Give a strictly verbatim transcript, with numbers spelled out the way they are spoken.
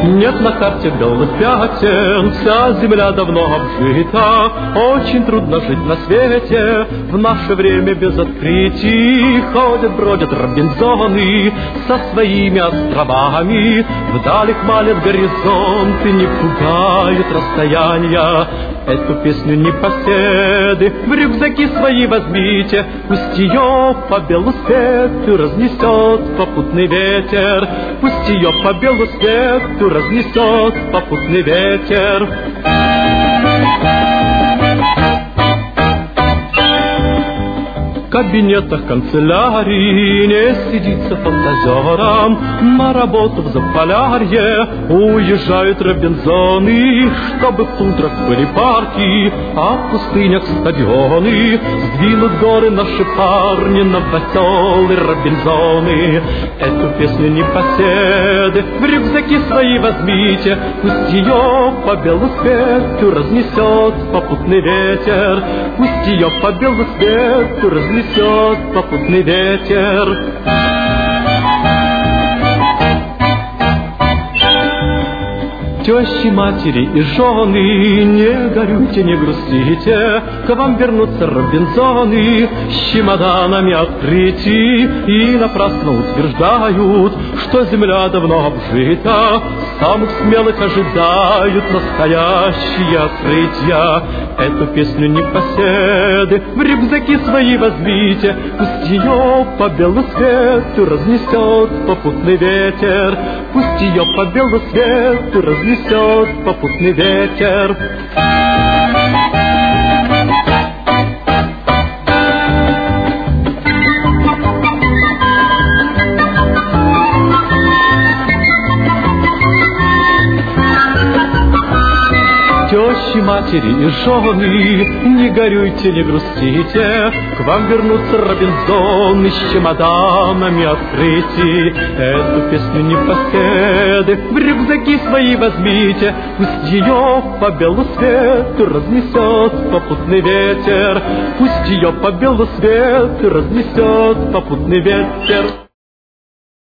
Нет на карте белых пятен, вся земля давно обжита. Очень трудно жить на свете, в наше время без открытий. Ходят, бродят Робинзоны со своими островами. Вдали хмалят горизонты, не пугают расстояния. Эту песню непоседы в рюкзаки свои возьмите, пусть ее по белу свету разнесет попутный ветер. Пусть ее по белу свету разнесет попутный ветер. В кабинетах канцелярии не сидится фантазером, на работу в Заполярье уезжают Робинзоны, чтобы в тундрах были парки, а в пустынях стадионы. Сдвинут горы наши парни на веселые Робинзоны. Эту песню непоседы в рюкзаки свои возьмите, пусть ее по белу свету разнесет попутный ветер. Пусть ее по белу свету разнесет попутный ветер. Тещи, матери и жены, не горюйте, не грустите, к вам вернутся Робинзоны с чемоданами открытий и напрасно утверждают, что земля давно обжита. Самых смелых ожидают настоящие открытия. Эту песню непоседы в рюкзаки свои возьмите, пусть ее по белу свету разнесет попутный ветер. Пусть ее по белу свету разнесет попутный ветер. Тещи, матери и жены, не горюйте, не грустите, к вам вернутся Робинзоны с чемоданами открытий. Эту песню непоседы в рюкзаки свои возьмите, пусть ее по белу свету разнесет попутный ветер. Пусть ее по белу свету разнесет попутный ветер.